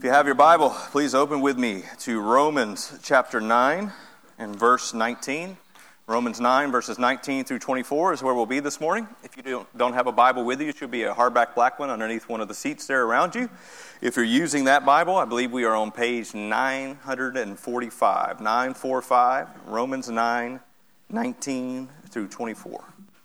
you have your Bible, please open with me to Romans chapter 9 and verse 19. Romans 9, verses 19 through 24 is where we'll be this morning. If you don't have a Bible with you, it should be a hardback black one underneath one of the seats there around you. If you're using that Bible, I believe we are on page 945. 945, Romans 9, 19 through 24.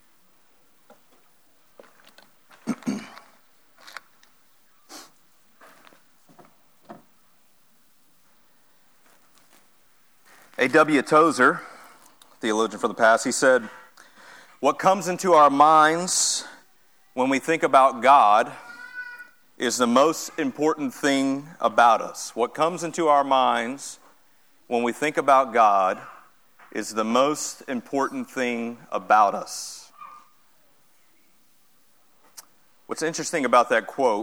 A.W. Tozer, theologian from the past, he said, "What comes into our minds when we think about God is the most important thing about us." What comes into our minds when we think about God is the most important thing about us. What's interesting about that quote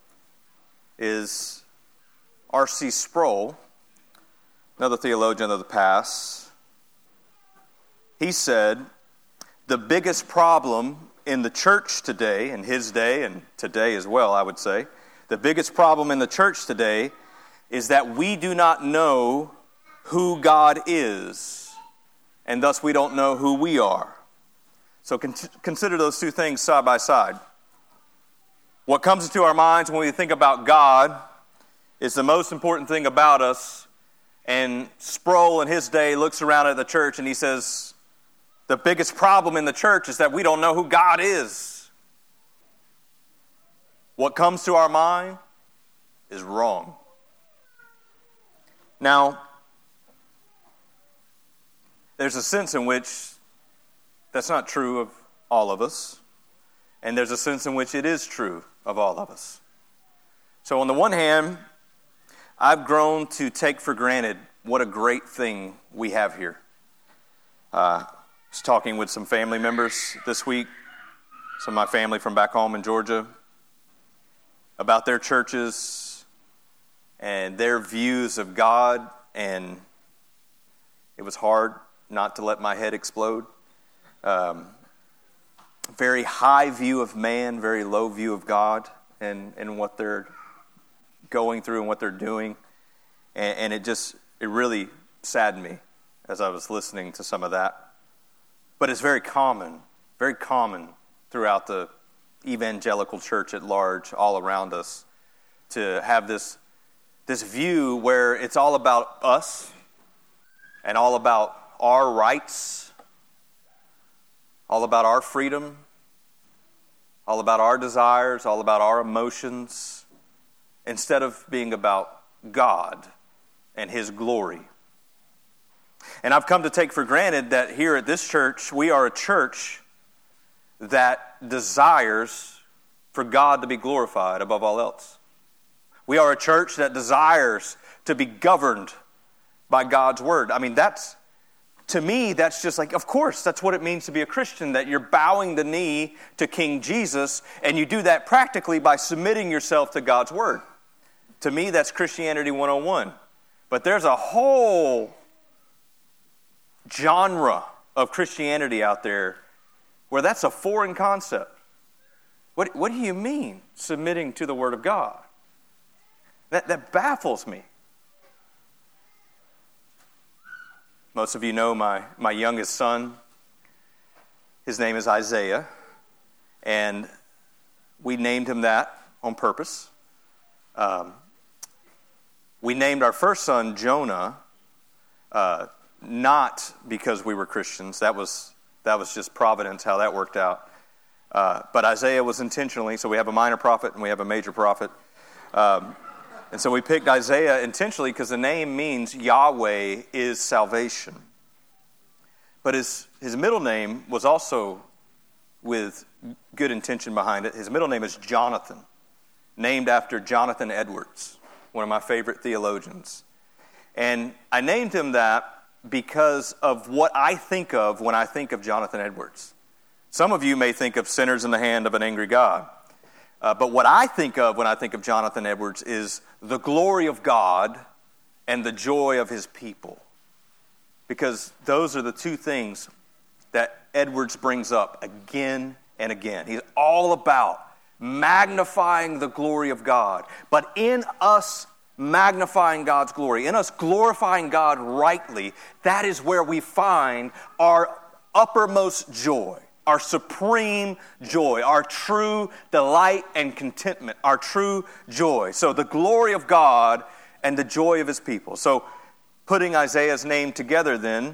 is R.C. Sproul, another theologian of the past, he said, the biggest problem in the church today, in his day and today as well, I would say, the biggest problem in the church today is that we do not know who God is, and thus we don't know who we are. So consider those two things side by side. What comes into our minds when we think about God is the most important thing about us. And Sproul in his day looks around at the church and he says, the biggest problem in the church is that we don't know who God is. What comes to our mind is wrong. Now, there's a sense in which that's not true of all of us. And there's a sense in which it is true of all of us. So on the one hand, I've grown to take for granted what a great thing we have here. I was talking with some family members this week, some of my family from back home in Georgia, about their churches and their views of God, and it was hard not to let my head explode. Very high view of man, very low view of God and what they're going through and what they're doing. And it really saddened me as I was listening to some of that. But it's very common throughout the evangelical church at large, all around us, to have this view where it's all about us and all about our rights, all about our freedom, all about our desires, all about our emotions, instead of being about God and His glory. And I've come to take for granted that here at this church, we are a church that desires for God to be glorified above all else. We are a church that desires to be governed by God's Word. I mean, to me, that's just like, of course, that's what it means to be a Christian, that you're bowing the knee to King Jesus, and you do that practically by submitting yourself to God's Word. To me, that's Christianity 101. But there's a whole genre of Christianity out there where that's a foreign concept. What do you mean, submitting to the Word of God? That baffles me. Most of you know my youngest son. His name is Isaiah, and we named him that on purpose. We named our first son Jonah, not because we were Christians. That was just providence, how that worked out. But Isaiah was intentionally, so we have a minor prophet and we have a major prophet. And so we picked Isaiah intentionally because the name means Yahweh is salvation. But his middle name was also with good intention behind it. His middle name is Jonathan, named after Jonathan Edwards, one of my favorite theologians. And I named him that because of what I think of when I think of Jonathan Edwards. Some of you may think of sinners in the hand of an angry God. But what I think of when I think of Jonathan Edwards is the glory of God and the joy of His people. Because those are the two things that Edwards brings up again and again. He's all about magnifying the glory of God. But in us magnifying God's glory, in us glorifying God rightly, that is where we find our uppermost joy, our supreme joy, our true delight and contentment, our true joy. So the glory of God and the joy of his people. So putting Isaiah's name together then,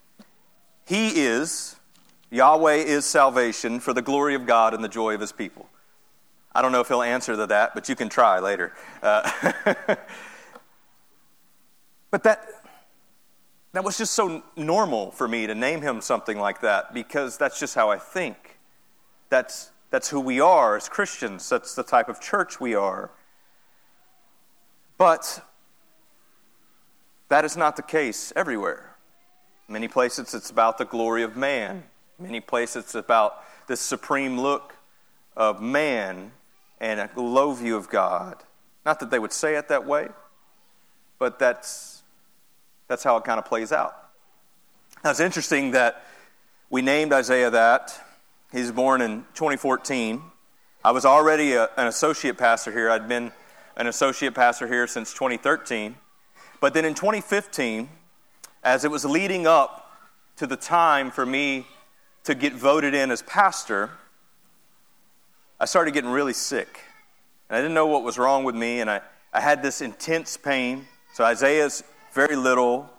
Yahweh is salvation for the glory of God and the joy of his people. I don't know if he'll answer to that, but you can try later. But that was just so normal for me to name him something like that, because that's just how I think. That's who we are as Christians. That's the type of church we are. But that is not the case everywhere. Many places it's about the glory of man. Many places it's about this supreme look of man and a low view of God. Not that they would say it that way, but that's how it kind of plays out. Now, it's interesting that we named Isaiah that. He was born in 2014. I was already an associate pastor here. I'd been an associate pastor here since 2013. But then in 2015, as it was leading up to the time for me to get voted in as pastor, I started getting really sick. And I didn't know what was wrong with me, and I had this intense pain. So Isaiah's very little,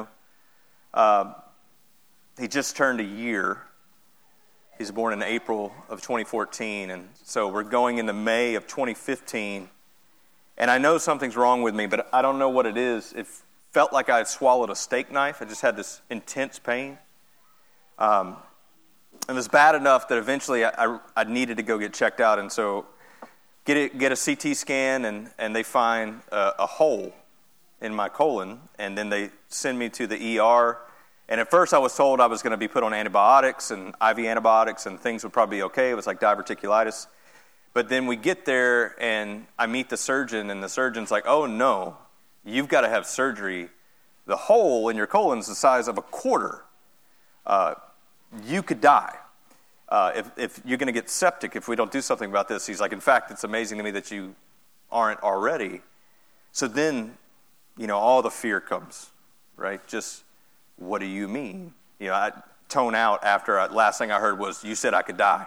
he just turned a year. He's born in April of 2014, and so we're going into May of 2015. And I know something's wrong with me, but I don't know what it is. It felt like I had swallowed a steak knife. I just had this intense pain. It was bad enough that eventually I needed to go get checked out, and so get a CT scan, and they find a hole in my colon, and then they send me to the ER. And at first I was told I was going to be put on antibiotics and IV antibiotics, and things would probably be okay. It was like diverticulitis. But then we get there, and I meet the surgeon, and the surgeon's like, oh, no, you've got to have surgery. The hole in your colon is the size of a quarter. You could die if you're going to get septic if we don't do something about this. He's like, in fact, it's amazing to me that you aren't already. So then, all the fear comes, right? Just, what do you mean? I tone out after last thing I heard was, you said I could die.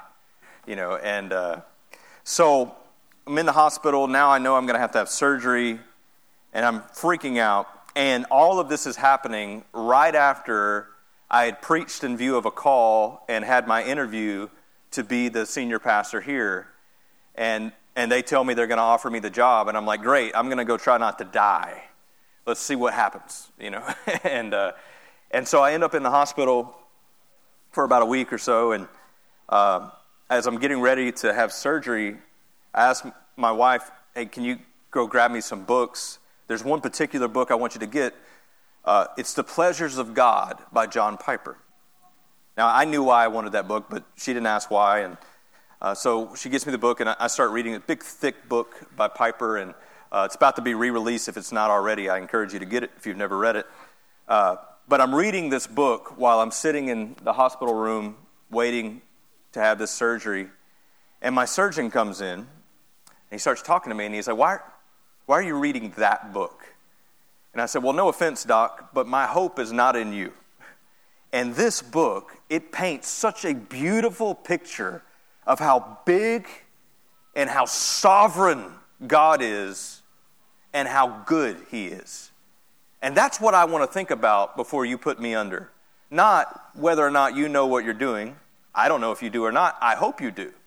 So I'm in the hospital. Now I know I'm going to have surgery, and I'm freaking out. And all of this is happening right after I had preached in view of a call and had my interview to be the senior pastor here. And they tell me they're going to offer me the job. And I'm like, great, I'm going to go try not to die. Let's see what happens, And so I end up in the hospital for about a week or so. And as I'm getting ready to have surgery, I asked my wife, hey, can you go grab me some books? There's one particular book I want you to get. It's The Pleasures of God by John Piper. Now, I knew why I wanted that book, but she didn't ask why. And so she gets me the book, and I start reading it. Big, thick book by Piper, and it's about to be re-released if it's not already. I encourage you to get it if you've never read it. But I'm reading this book while I'm sitting in the hospital room waiting to have this surgery. And my surgeon comes in, and he starts talking to me, and he's like, why are you reading that book? And I said, well, no offense, Doc, but my hope is not in you. And this book, it paints such a beautiful picture of how big and how sovereign God is and how good he is. And that's what I want to think about before you put me under. Not whether or not you know what you're doing. I don't know if you do or not. I hope you do.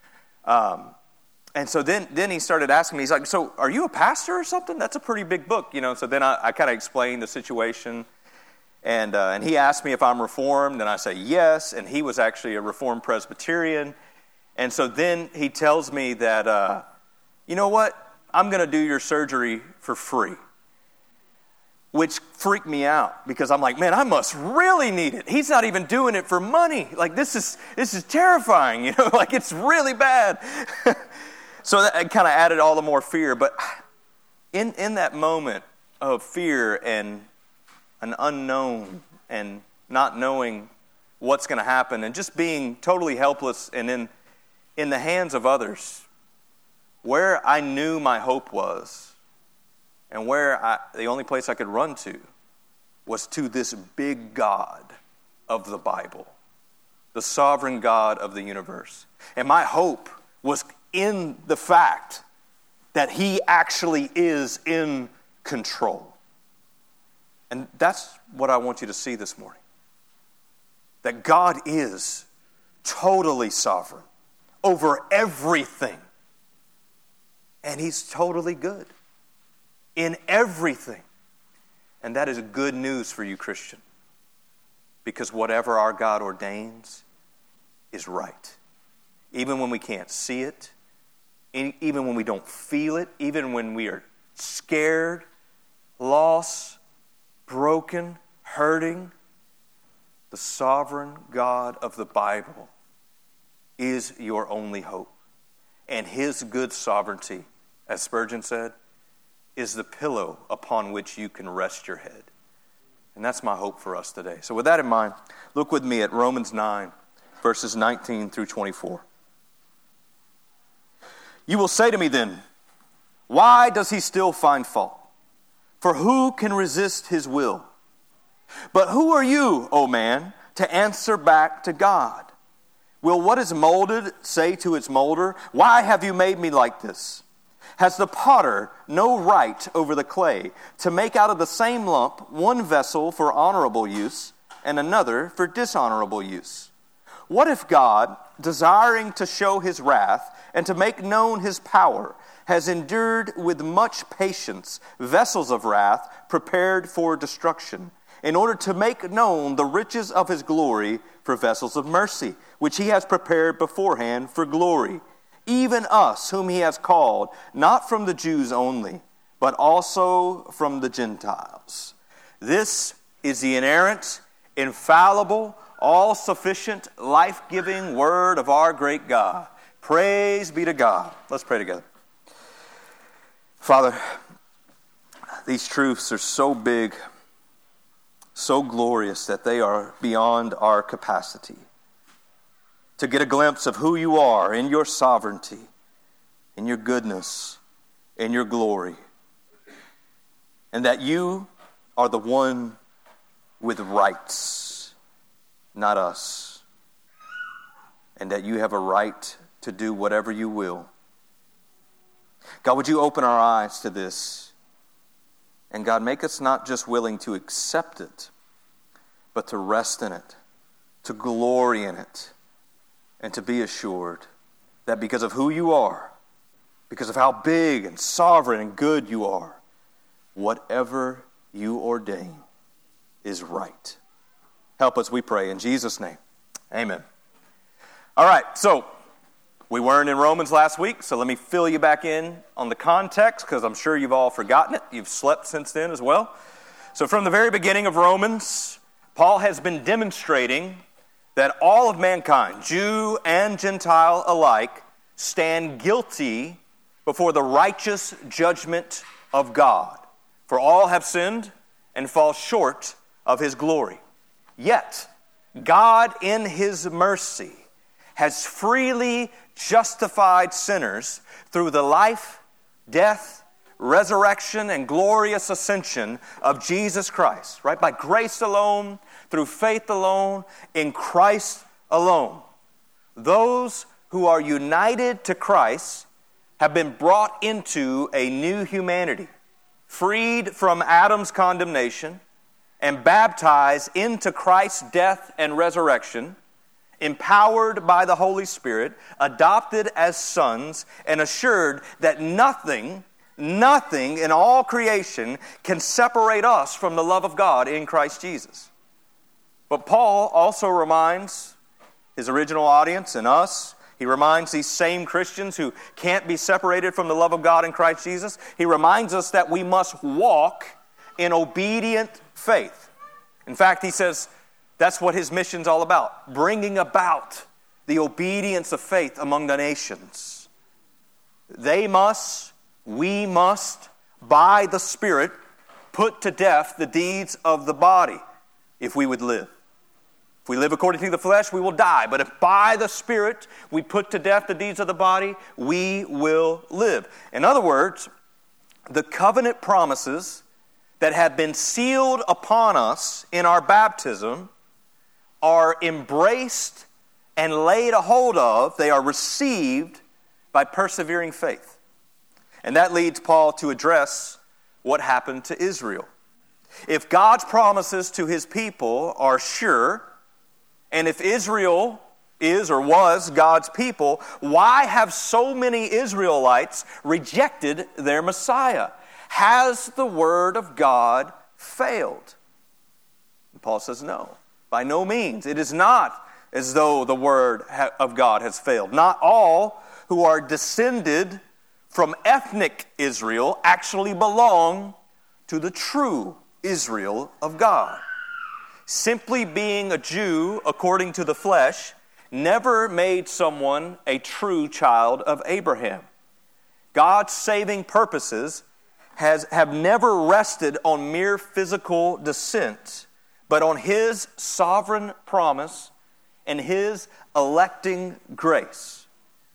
And so then he started asking me, he's like, so are you a pastor or something? That's a pretty big book, So then I kind of explained the situation. And he asked me if I'm Reformed, and I say yes. And he was actually a Reformed Presbyterian. And so then he tells me that, you know what? I'm going to do your surgery for free. Which freaked me out because I'm like, man, I must really need it. He's not even doing it for money. Like, this is terrifying, like it's really bad. So that kind of added all the more fear. But in that moment of fear and an unknown and not knowing what's going to happen and just being totally helpless and in the hands of others, where I knew my hope was And the only place I could run to was to this big God of the Bible, the sovereign God of the universe. And my hope was in the fact that he actually is in control. And that's what I want you to see this morning. That God is totally sovereign over everything. And he's totally good in everything. And that is good news for you, Christian. Because whatever our God ordains is right. Even when we can't see it, even when we don't feel it, even when we are scared, lost, broken, hurting, the sovereign God of the Bible is your only hope. And his good sovereignty, as Spurgeon said, is the pillow upon which you can rest your head. And that's my hope for us today. So with that in mind, look with me at Romans 9, verses 19 through 24. You will say to me then, why does he still find fault? For who can resist his will? But who are you, O man, to answer back to God? Will what is molded say to its molder, why have you made me like this? Has the potter no right over the clay to make out of the same lump one vessel for honorable use and another for dishonorable use? What if God, desiring to show his wrath and to make known his power, has endured with much patience vessels of wrath prepared for destruction, in order to make known the riches of his glory for vessels of mercy, which he has prepared beforehand for glory? Even us, whom he has called, not from the Jews only, but also from the Gentiles. This is the inerrant, infallible, all-sufficient, life-giving word of our great God. Praise be to God. Let's pray together. Father, these truths are so big, so glorious that they are beyond our capacity to get a glimpse of who you are in your sovereignty, in your goodness, in your glory, and that you are the one with rights, not us, and that you have a right to do whatever you will. God, would you open our eyes to this? And God, make us not just willing to accept it, but to rest in it, to glory in it, and to be assured that because of who you are, because of how big and sovereign and good you are, whatever you ordain is right. Help us, we pray, in Jesus' name. Amen. All right, so we weren't in Romans last week, so let me fill you back in on the context, because I'm sure you've all forgotten it. You've slept since then as well. So from the very beginning of Romans, Paul has been demonstrating that all of mankind, Jew and Gentile alike, stand guilty before the righteous judgment of God. For all have sinned and fall short of his glory. Yet, God in his mercy has freely justified sinners through the life, death, resurrection, and glorious ascension of Jesus Christ, right? By grace alone, through faith alone, in Christ alone. Those who are united to Christ have been brought into a new humanity, freed from Adam's condemnation, and baptized into Christ's death and resurrection, empowered by the Holy Spirit, adopted as sons, and assured that nothing in all creation can separate us from the love of God in Christ Jesus. But Paul also reminds his original audience and us, he reminds these same Christians who can't be separated from the love of God in Christ Jesus, he reminds us that we must walk in obedient faith. In fact, he says that's what his mission's all about, bringing about the obedience of faith among the nations. We must, by the Spirit, put to death the deeds of the body if we would live. If we live according to the flesh, we will die. But if by the Spirit we put to death the deeds of the body, we will live. In other words, the covenant promises that have been sealed upon us in our baptism are embraced and laid a hold of, they are received by persevering faith. And that leads Paul to address what happened to Israel. If God's promises to his people are sure, and if Israel is or was God's people, why have so many Israelites rejected their Messiah? Has the word of God failed? And Paul says no, by no means. It is not as though the word of God has failed. Not all who are descended from ethnic Israel actually belong to the true Israel of God. Simply being a Jew according to the flesh never made someone a true child of Abraham. God's saving purposes have never rested on mere physical descent, but on His sovereign promise and His electing grace.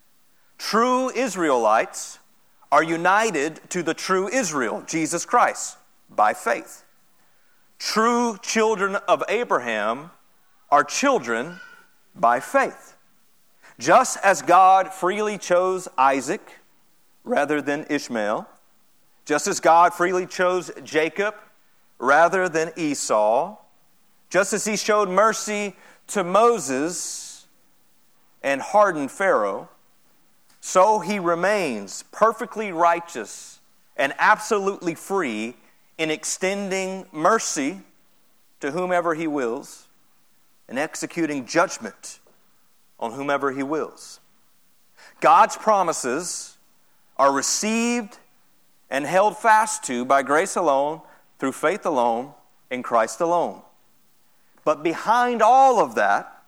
True Israelites are united to the true Israel, Jesus Christ, by faith. True children of Abraham are children by faith. Just as God freely chose Isaac rather than Ishmael, just as God freely chose Jacob rather than Esau, just as He showed mercy to Moses and hardened Pharaoh, so He remains perfectly righteous and absolutely free in extending mercy to whomever He wills and executing judgment on whomever He wills. God's promises are received and held fast to by grace alone, through faith alone, in Christ alone. But behind all of that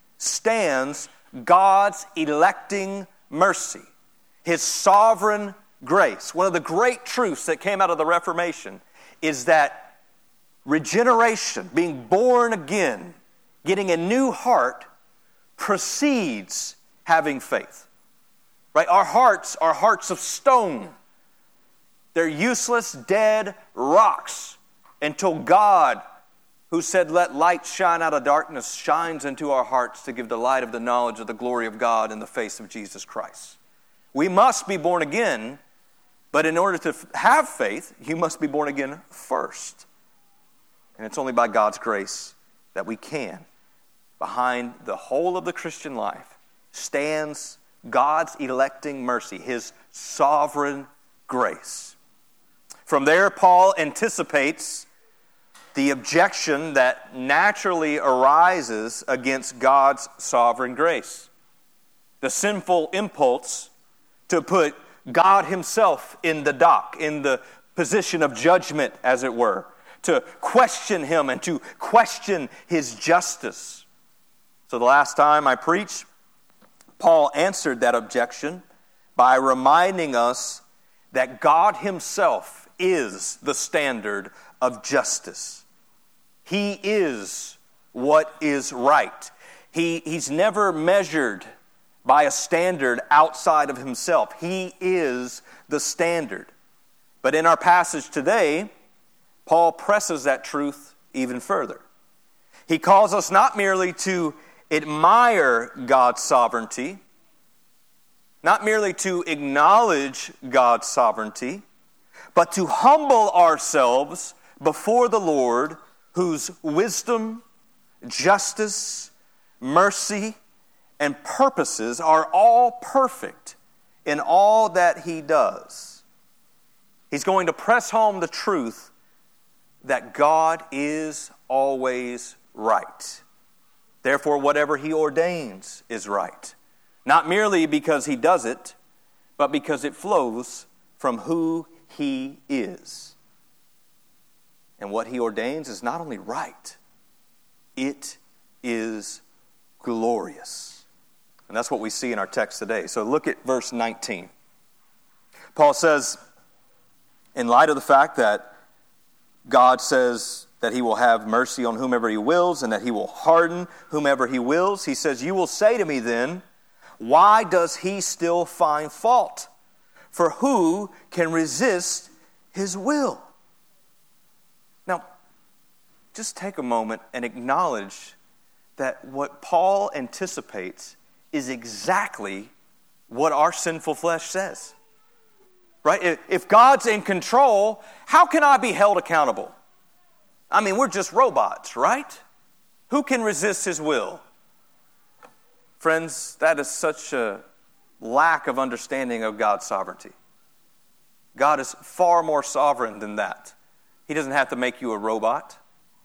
stands God's electing mercy, His sovereign grace. One of the great truths that came out of the Reformation is that regeneration, being born again, getting a new heart, precedes having faith. Right? Our hearts are hearts of stone. They're useless, dead rocks until God, who said, "Let light shine out of darkness," shines into our hearts to give the light of the knowledge of the glory of God in the face of Jesus Christ. We must be born again, but in order to have faith, you must be born again first. And it's only by God's grace that we can. Behind the whole of the Christian life stands God's electing mercy, His sovereign grace. From there, Paul anticipates the objection that naturally arises against God's sovereign grace. The sinful impulse to put God Himself in the dock, in the position of judgment, as it were, to question Him and to question His justice. So the last time I preached, Paul answered that objection by reminding us that God Himself is the standard of justice. He is what is right. He's never measured by a standard outside of Himself. He is the standard. But in our passage today, Paul presses that truth even further. He calls us not merely to admire God's sovereignty, not merely to acknowledge God's sovereignty, but to humble ourselves before the Lord, whose wisdom, justice, mercy, and purposes are all perfect in all that He does. He's going to press home the truth that God is always right. Therefore, whatever He ordains is right. Not merely because He does it, but because it flows from who He is. And what He ordains is not only right, it is glorious. And that's what we see in our text today. So look at verse 19. Paul says, in light of the fact that God says that He will have mercy on whomever He wills and that He will harden whomever He wills, He says, "You will say to me then, why does He still find fault? For who can resist his will. Now, just take a moment and acknowledge that what Paul anticipates is exactly what our sinful flesh says. Right? If God's in control, how can I be held accountable? I mean, we're just robots, right? Who can resist his will? Friends, that is such a lack of understanding of God's sovereignty. God is far more sovereign than that. He doesn't have to make you a robot.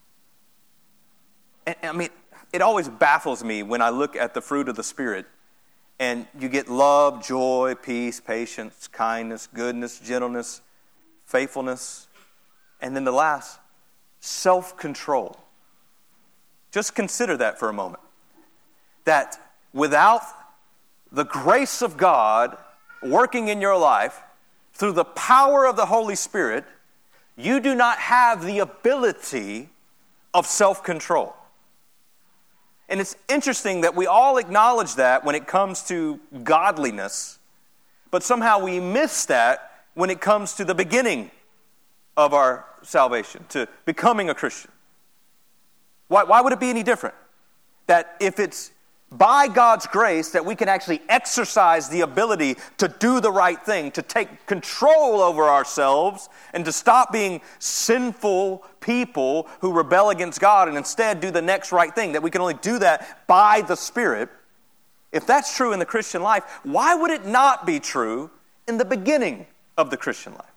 And, I mean, it always baffles me when I look at the fruit of the Spirit and you get love, joy, peace, patience, kindness, goodness, gentleness, faithfulness, and then the last, self-control. Just consider that for a moment. That without the grace of God working in your life, through the power of the Holy Spirit, you do not have the ability of self-control. And it's interesting that we all acknowledge that when it comes to godliness, but somehow we miss that when it comes to the beginning of our salvation, to becoming a Christian. Why would it be any different? That if it's by God's grace that we can actually exercise the ability to do the right thing, to take control over ourselves, and to stop being sinful people who rebel against God and instead do the next right thing, that we can only do that by the Spirit. If that's true in the Christian life, why would it not be true in the beginning of the Christian life?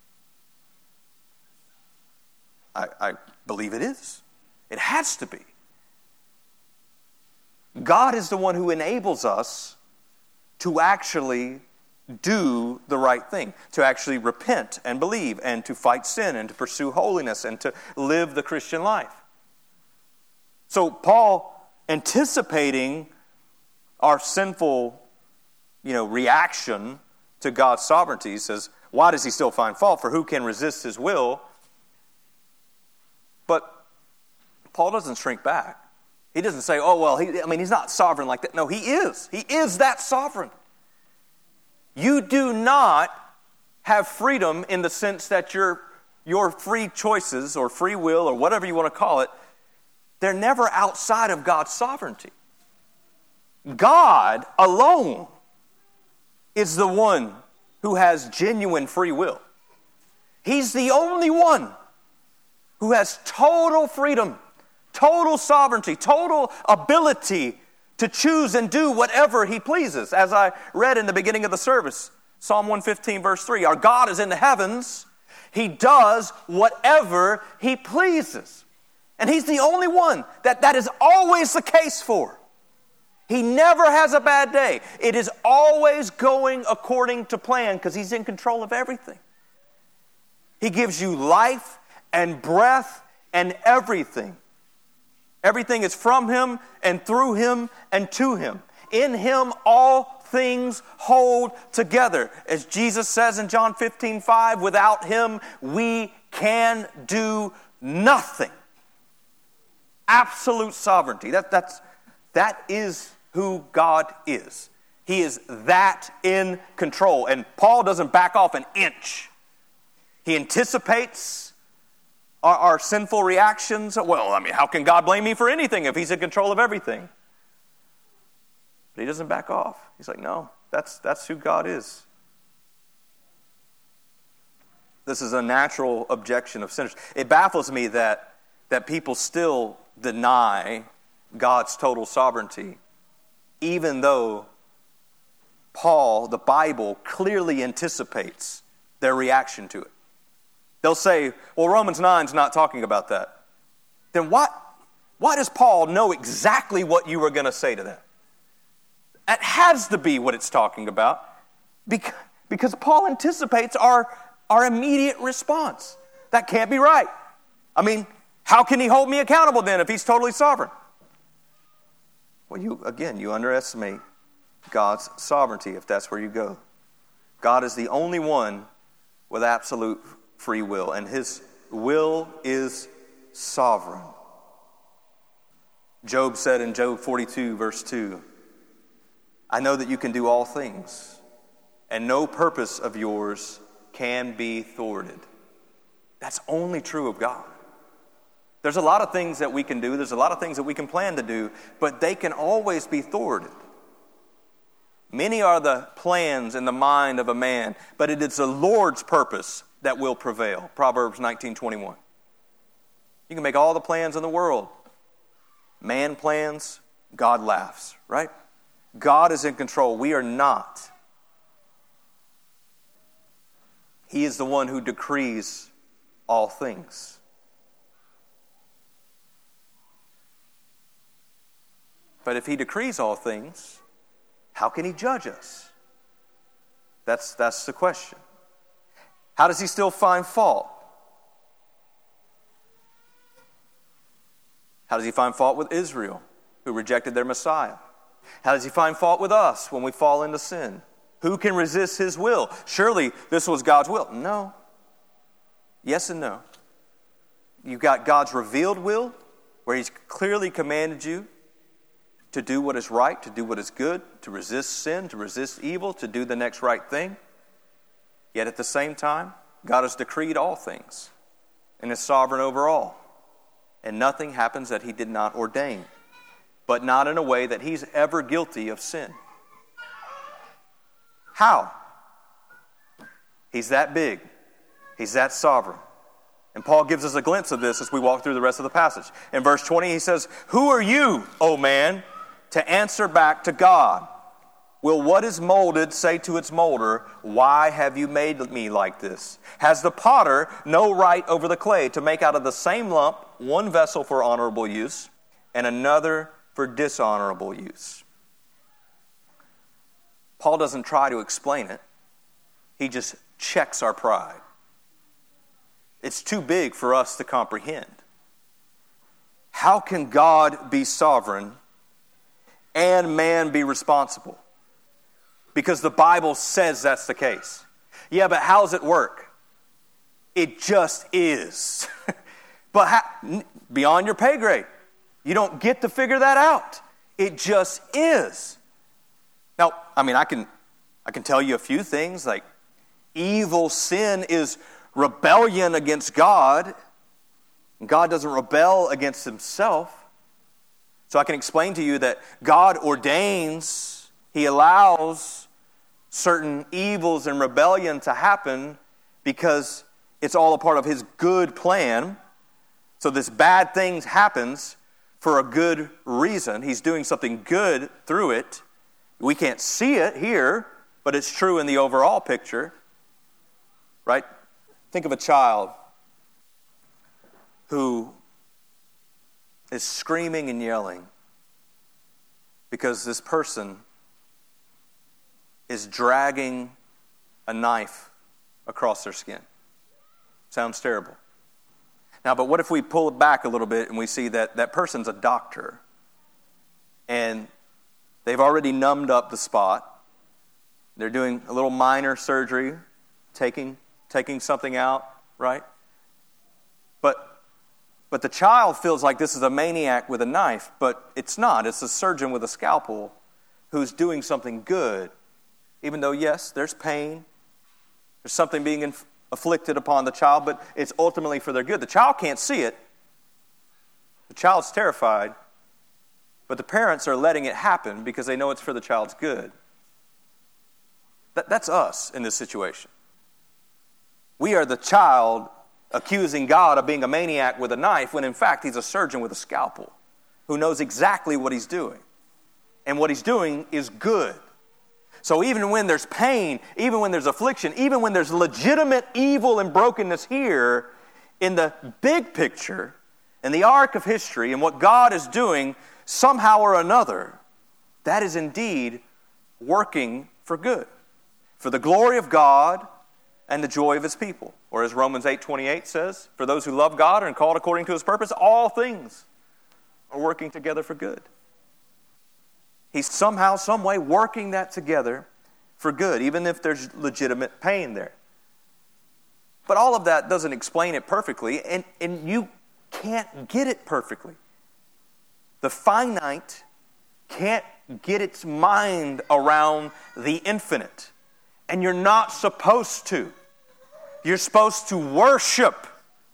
I believe it is. It has to be. God is the one who enables us to actually do the right thing, to actually repent and believe and to fight sin and to pursue holiness and to live the Christian life. So Paul, anticipating our sinful, reaction to God's sovereignty, says, why does he still find fault? For who can resist his will? But Paul doesn't shrink back. He doesn't say, he's not sovereign like that. No, he is. He is that sovereign. You do not have freedom in the sense that your free choices or free will or whatever you want to call it, they're never outside of God's sovereignty. God alone is the one who has genuine free will. He's the only one who has total freedom, total sovereignty, total ability to choose and do whatever he pleases. As I read in the beginning of the service, Psalm 115, verse 3, our God is in the heavens. He does whatever he pleases. And he's the only one that is always the case for. He never has a bad day. It is always going according to plan because he's in control of everything. He gives you life and breath and everything. Everything is from him and through him and to him. In him all things hold together. As Jesus says in John 15:5, without him we can do nothing. Absolute sovereignty. That is who God is. He is that in control. And Paul doesn't back off an inch. He anticipates our sinful reactions. Well, how can God blame me for anything if he's in control of everything? But he doesn't back off. He's like, no, that's who God is. This is a natural objection of sinners. It baffles me that people still deny God's total sovereignty, even though Paul, the Bible, clearly anticipates their reaction to it. They'll say, well, Romans 9's not talking about that. Then why does Paul know exactly what you were going to say to them? That has to be what it's talking about, because Paul anticipates our immediate response. That can't be right. How can he hold me accountable then if he's totally sovereign? Well, you underestimate God's sovereignty if that's where you go. God is the only one with absolute free will, and his will is sovereign. Job said in Job 42, verse 2, I know that you can do all things, and no purpose of yours can be thwarted. That's only true of God. There's a lot of things that we can do. There's a lot of things that we can plan to do, but they can always be thwarted. Many are the plans in the mind of a man, but it is the Lord's purpose that will prevail. Proverbs 19:21. You can make all the plans in the world. Man plans, God laughs, right? God is in control. We are not. He is the one who decrees all things. But if he decrees all things, how can he judge us? That's the question. How does he still find fault? How does he find fault with Israel, who rejected their Messiah? How does he find fault with us when we fall into sin? Who can resist his will? Surely this was God's will. No. Yes and no. You've got God's revealed will, where he's clearly commanded you to do what is right, to do what is good, to resist sin, to resist evil, to do the next right thing. Yet at the same time, God has decreed all things and is sovereign over all. And nothing happens that he did not ordain, but not in a way that he's ever guilty of sin. How? He's that big. He's that sovereign. And Paul gives us a glimpse of this as we walk through the rest of the passage. In verse 20, he says, "Who are you, O man, to answer back to God? Will what is molded say to its molder, 'Why have you made me like this?' Has the potter no right over the clay to make out of the same lump one vessel for honorable use and another for dishonorable use?" Paul doesn't try to explain it. He just checks our pride. It's too big for us to comprehend. How can God be sovereign and man be responsible? Because the Bible says that's the case. Yeah, but how does it work? It just is. But beyond your pay grade. You don't get to figure that out. It just is. Now, I can tell you a few things, like evil sin is rebellion against God. God doesn't rebel against himself. So I can explain to you that God ordains, he allows certain evils and rebellion to happen because it's all a part of his good plan. So this bad thing happens for a good reason. He's doing something good through it. We can't see it here, but it's true in the overall picture, right? Think of a child who is screaming and yelling because this person is dragging a knife across their skin. Sounds terrible. Now, but what if we pull it back a little bit and we see that that person's a doctor and they've already numbed up the spot. They're doing a little minor surgery, taking something out, right? But the child feels like this is a maniac with a knife, but it's not. It's a surgeon with a scalpel who's doing something good. Even though, yes, there's pain, there's something being afflicted upon the child, but it's ultimately for their good. The child can't see it. The child's terrified, but the parents are letting it happen because they know it's for the child's good. That's us in this situation. We are the child accusing God of being a maniac with a knife when in fact he's a surgeon with a scalpel who knows exactly what he's doing. And what he's doing is good. So even when there's pain, even when there's affliction, even when there's legitimate evil and brokenness here, in the big picture, in the arc of history, and what God is doing, somehow or another, that is indeed working for good, for the glory of God and the joy of his people. Or as Romans 8:28 says, for those who love God and are called according to his purpose, all things are working together for good. He's somehow, some way working that together for good, even if there's legitimate pain there. But all of that doesn't explain it perfectly, and you can't get it perfectly. The finite can't get its mind around the infinite. And you're not supposed to. You're supposed to worship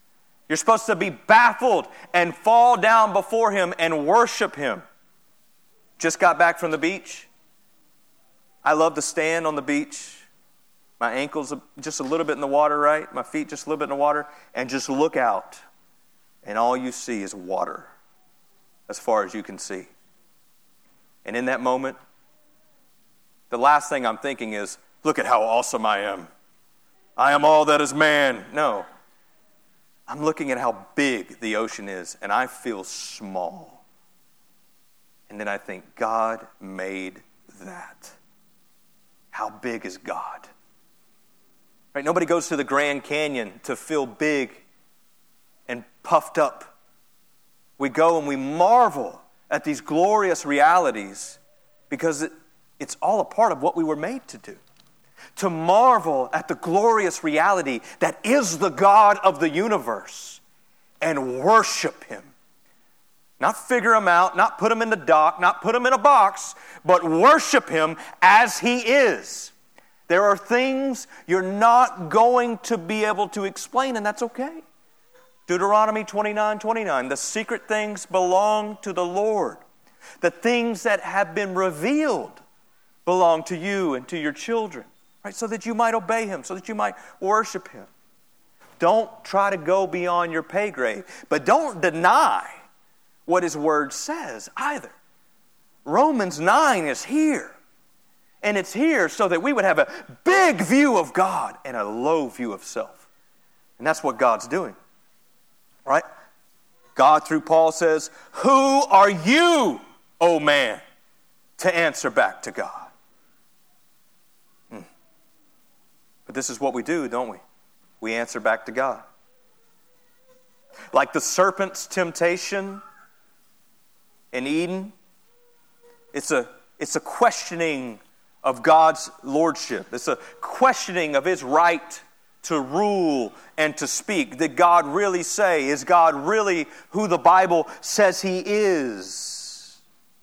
You're supposed to be baffled and fall down before Him and worship Him. Just got back from the beach. I love to stand on the beach. My ankles just a little bit in the water, right? My feet just a little bit in the water. And just look out. And all you see is water as far as you can see. And in that moment, the last thing I'm thinking is, look at how awesome I am. I am all that is man. No. I'm looking at how big the ocean is, and I feel small. And then I think, God made that. How big is God? Right? Nobody goes to the Grand Canyon to feel big and puffed up. We go and we marvel at these glorious realities because it's all a part of what we were made to do. To marvel at the glorious reality that is the God of the universe and worship Him. Not figure Him out, not put Him in the dock, not put Him in a box, but worship Him as He is. There are things you're not going to be able to explain, and that's okay. Deuteronomy 29:29, the secret things belong to the Lord. The things that have been revealed belong to you and to your children. Right, so that you might obey Him, so that you might worship Him. Don't try to go beyond your pay grade, but don't deny what His Word says either. Romans 9 is here, and it's here so that we would have a big view of God and a low view of self. And that's what God's doing, right? God, through Paul, says, who are you, O man, to answer back to God? But this is what we do, don't we? We answer back to God. Like the serpent's temptation in Eden, it's a questioning of God's lordship. It's a questioning of His right to rule and to speak. Did God really say? Is God really who the Bible says He is?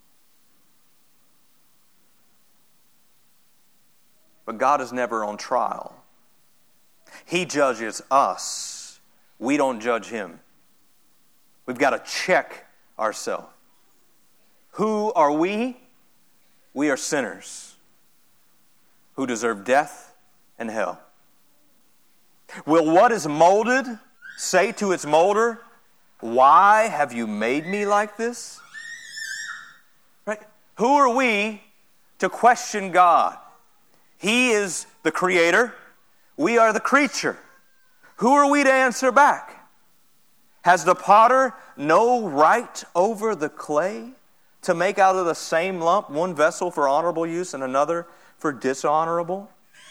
But God is never on trial. He judges us. We don't judge Him. We've got to check ourselves. Who are we? We are sinners who deserve death and hell. Will what is molded say to its molder, why have you made me like this? Right? Who are we to question God? He is the creator. We are the creature. Who are we to answer back? Has the potter no right over the clay to make out of the same lump one vessel for honorable use and another for dishonorable?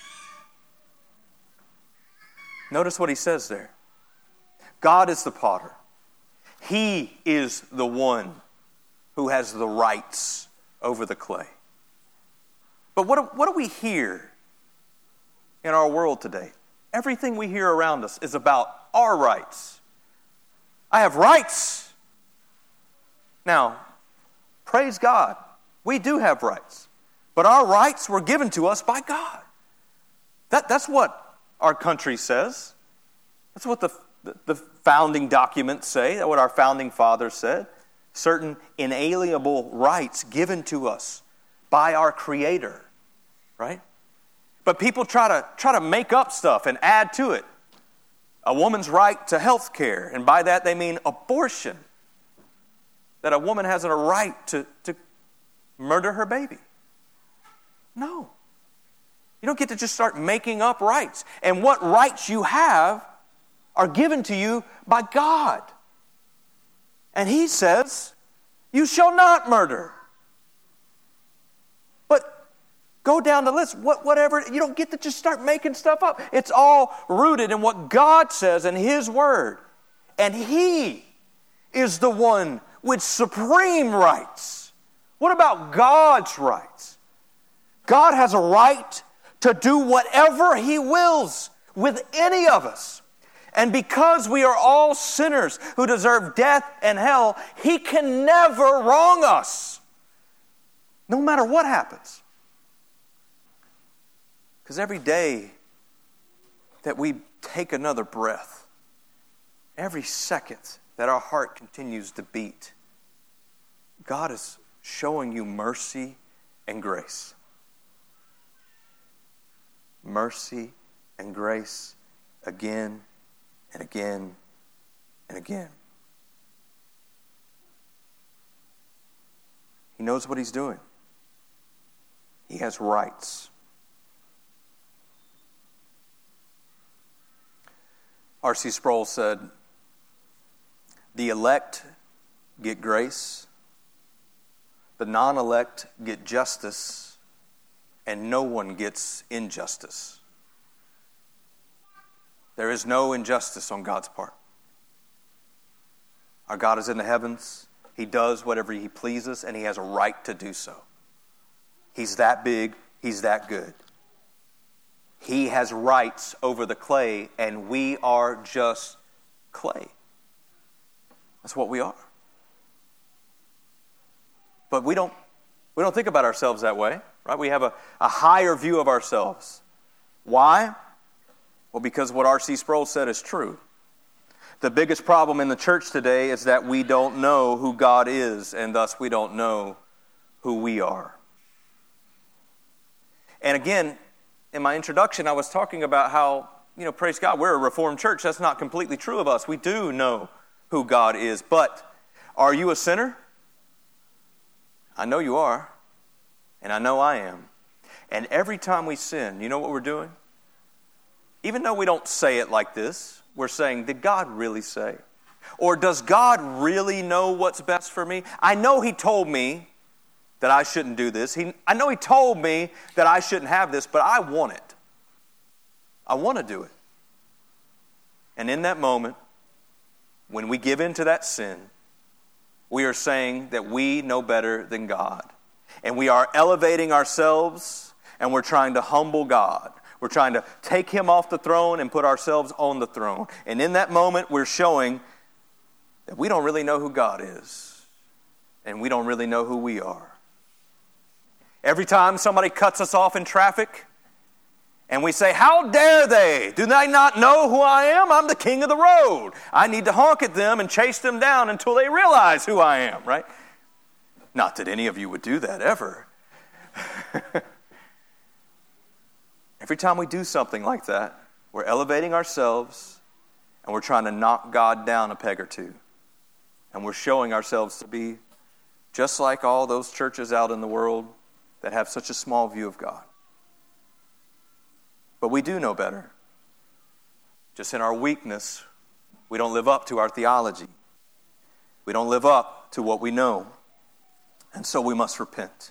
Notice what he says there. God is the potter. He is the one who has the rights over the clay. But what do we hear in our world today? Everything we hear around us is about our rights. I have rights. Now, praise God, we do have rights. But our rights were given to us by God. That's what our country says. That's what the founding documents say. That's what our founding fathers said. Certain inalienable rights given to us by our Creator, right? But people try to make up stuff and add to it. A woman's right to health care, and by that they mean abortion. That a woman has a right to murder her baby. No. You don't get to just start making up rights. And what rights you have are given to you by God. And He says, you shall not murder. But go down the list, whatever, you don't get to just start making stuff up. It's all rooted in what God says in His Word. And He is the one with supreme rights. What about God's rights? God has a right to do whatever He wills with any of us. And because we are all sinners who deserve death and hell, He can never wrong us, no matter what happens. Because every day that we take another breath, every second that our heart continues to beat, God is showing you mercy and grace. Mercy and grace again and again and again. He knows what he's doing. He has rights. R.C. Sproul said, "The elect get grace, the non-elect get justice, and no one gets injustice." There is no injustice on God's part. Our God is in the heavens. He does whatever he pleases, and he has a right to do so. He's that big. He's that good. He has rights over the clay, and we are just clay. That's what we are. But we don't think about ourselves that way, right? We have a higher view of ourselves. Why? Well, because what R.C. Sproul said is true. The biggest problem in the church today is that we don't know who God is, and thus we don't know who we are. And again, in my introduction, I was talking about how, praise God, we're a Reformed church. That's not completely true of us. We do know who God is. But are you a sinner? I know you are. And I know I am. And every time we sin, you know what we're doing? Even though we don't say it like this, we're saying, did God really say? Or does God really know what's best for me? I know he told me that I shouldn't do this. I know he told me that I shouldn't have this, but I want it. I want to do it. And in that moment, when we give in to that sin, we are saying that we know better than God. And we are elevating ourselves, and we're trying to humble God. We're trying to take him off the throne and put ourselves on the throne. And in that moment, we're showing that we don't really know who God is. And we don't really know who we are. Every time somebody cuts us off in traffic, and we say, how dare they? Do they not know who I am? I'm the king of the road. I need to honk at them and chase them down until they realize who I am, right? Not that any of you would do that ever. Every time we do something like that, we're elevating ourselves and we're trying to knock God down a peg or two. And we're showing ourselves to be just like all those churches out in the world that have such a small view of God. But we do know better. Just in our weakness, we don't live up to our theology. We don't live up to what we know. And so we must repent.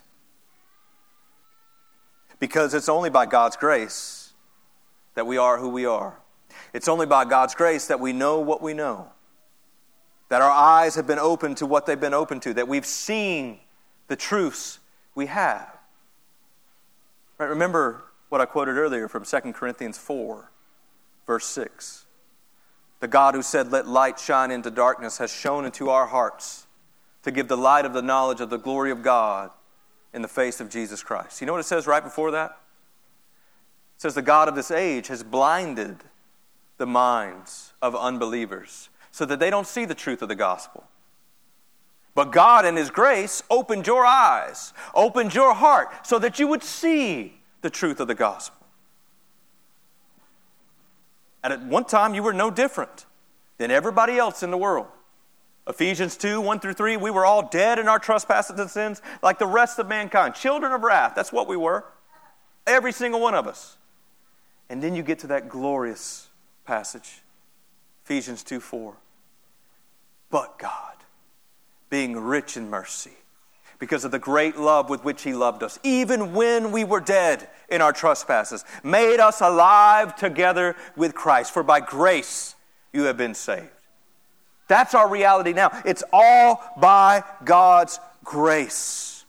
Because it's only by God's grace that we are who we are. It's only by God's grace that we know what we know. That our eyes have been opened to what they've been opened to. That we've seen the truths we have. Right, remember what I quoted earlier from 2 Corinthians 4, verse 6. The God who said, let light shine into darkness, has shone into our hearts to give the light of the knowledge of the glory of God in the face of Jesus Christ. You know what it says right before that? It says the God of this age has blinded the minds of unbelievers so that they don't see the truth of the gospel. But God in his grace opened your eyes, opened your heart so that you would see the truth of the gospel. And at one time you were no different than everybody else in the world. Ephesians 2, 1 through 3, we were all dead in our trespasses and sins like the rest of mankind. Children of wrath, that's what we were. Every single one of us. And then you get to that glorious passage. Ephesians 2, 4. But God, being rich in mercy, because of the great love with which he loved us, even when we were dead in our trespasses, made us alive together with Christ. For by grace you have been saved. That's our reality now. It's all by God's grace.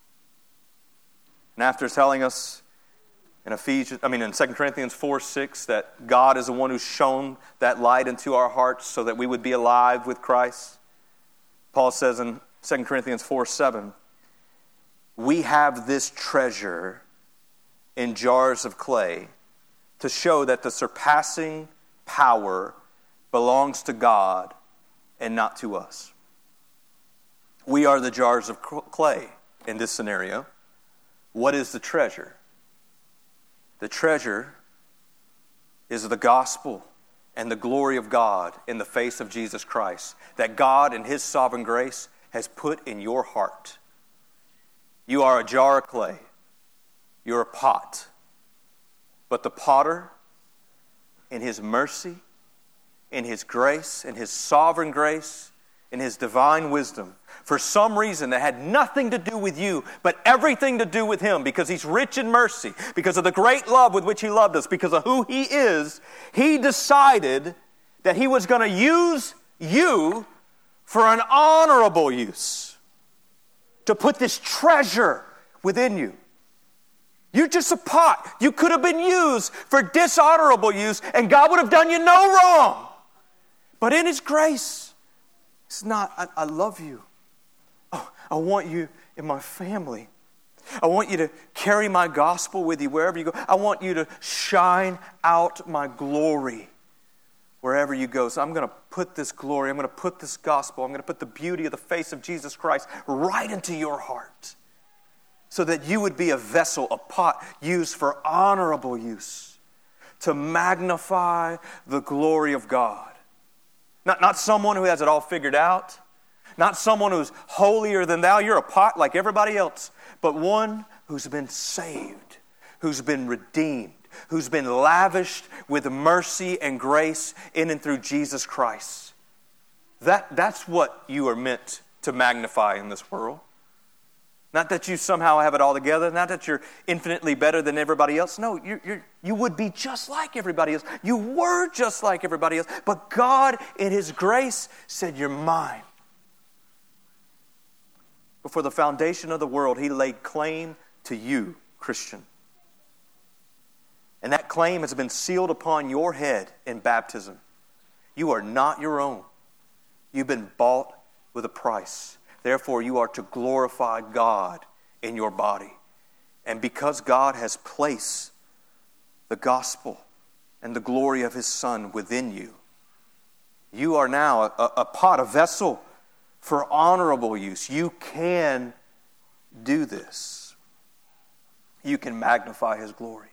And after telling us in 2 Corinthians 4, 6, that God is the one who's shown that light into our hearts so that we would be alive with Christ, Paul says in 2 Corinthians 4, 7, we have this treasure in jars of clay to show that the surpassing power belongs to God and not to us. We are the jars of clay in this scenario. What is the treasure? The treasure is the gospel and the glory of God in the face of Jesus Christ, that God in His sovereign grace has put in your heart. You are a jar of clay. You're a pot. But the potter, in His mercy, in His grace, in His sovereign grace, in His divine wisdom, for some reason that had nothing to do with you, but everything to do with Him, because He's rich in mercy, because of the great love with which He loved us, because of who He is, He decided that He was going to use you for an honorable use, to put this treasure within you. You're just a pot. You could have been used for dishonorable use, and God would have done you no wrong. But in His grace, it's not, I love you. Oh, I want you in my family. I want you to carry my gospel with you wherever you go. I want you to shine out my glory wherever you go. So I'm going to put this glory, I'm going to put this gospel, I'm going to put the beauty of the face of Jesus Christ right into your heart, so that you would be a vessel, a pot used for honorable use, to magnify the glory of God. Not someone who has it all figured out, not someone who's holier than thou. You're a pot like everybody else, but one who's been saved, who's been redeemed, who's been lavished with mercy and grace in and through Jesus Christ. That's what you are meant to magnify in this world. Not that you somehow have it all together. Not that you're infinitely better than everybody else. No, you would be just like everybody else. You were just like everybody else. But God, in His grace, said, you're mine. Before the foundation of the world, He laid claim to you, Christian. And that claim has been sealed upon your head in baptism. You are not your own. You've been bought with a price. Therefore, you are to glorify God in your body. And because God has placed the gospel and the glory of His Son within you, you are now a pot, a vessel for honorable use. You can do this. You can magnify His glory.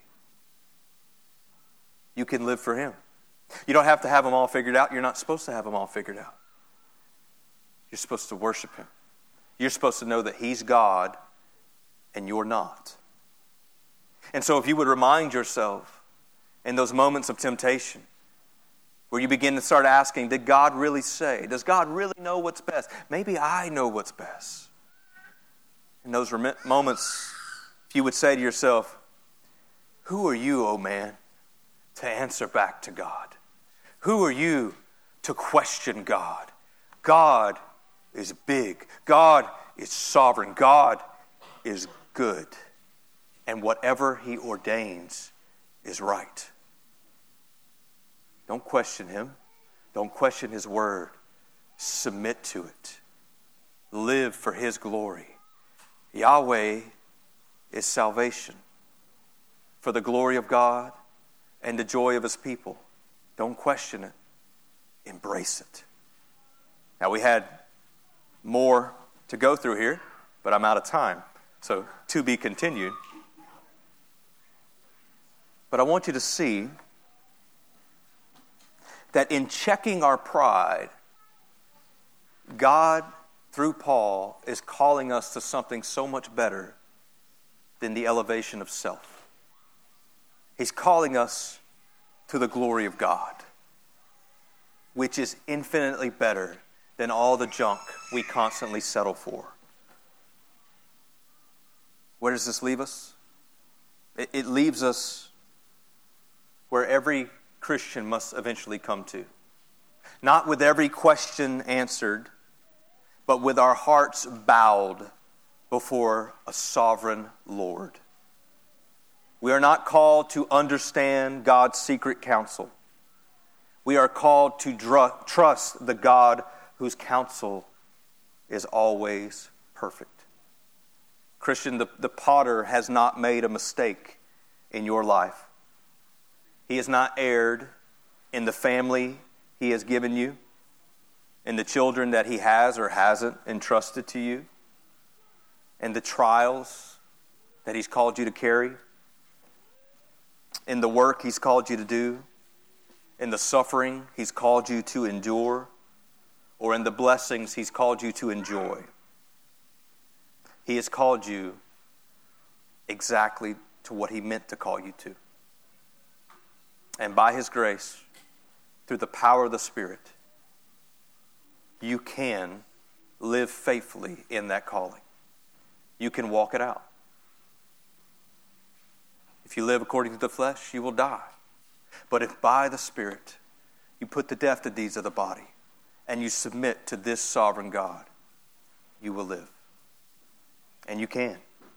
You can live for Him. You don't have to have them all figured out. You're not supposed to have them all figured out. You're supposed to worship Him. You're supposed to know that He's God and you're not. And so if you would remind yourself in those moments of temptation where you begin to start asking, did God really say? Does God really know what's best? Maybe I know what's best. In those moments, if you would say to yourself, who are you, oh man, to answer back to God? Who are you to question God? God is big. God is sovereign. God is good. And whatever He ordains is right. Don't question Him. Don't question His word. Submit to it. Live for His glory. Yahweh is salvation. For the glory of God and the joy of His people. Don't question it. Embrace it. Now we had more to go through here, but I'm out of time. So, to be continued. But I want you to see that in checking our pride, God, through Paul, is calling us to something so much better than the elevation of self. He's calling us to the glory of God, which is infinitely better than all the junk we constantly settle for. Where does this leave us? It leaves us where every Christian must eventually come to. Not with every question answered, but with our hearts bowed before a sovereign Lord. We are not called to understand God's secret counsel. We are called to trust the God whose counsel is always perfect. Christian, the potter has not made a mistake in your life. He has not erred in the family He has given you, in the children that He has or hasn't entrusted to you, and the trials that He's called you to carry, in the work He's called you to do, in the suffering He's called you to endure, or in the blessings He's called you to enjoy. He has called you exactly to what He meant to call you to. And by His grace, through the power of the Spirit, you can live faithfully in that calling. You can walk it out. If you live according to the flesh, you will die. But if by the Spirit you put to death the deeds of the body and you submit to this sovereign God, you will live. And you can.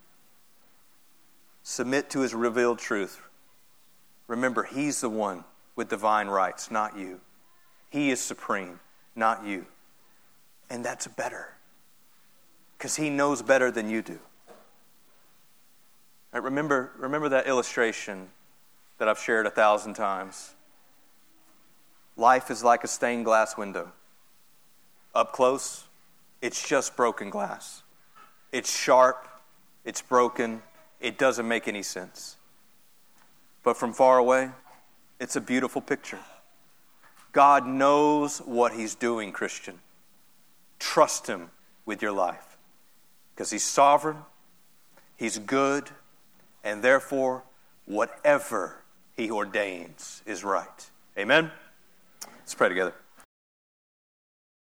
Submit to His revealed truth. Remember, He's the one with divine rights, not you. He is supreme, not you. And that's better, because He knows better than you do. Right, remember that illustration that I've shared 1,000 times. Life is like a stained glass window. Up close, it's just broken glass. It's sharp, it's broken, it doesn't make any sense. But from far away, it's a beautiful picture. God knows what He's doing, Christian. Trust Him with your life, because He's sovereign, He's good, and therefore, whatever He ordains is right. Amen? Let's pray together.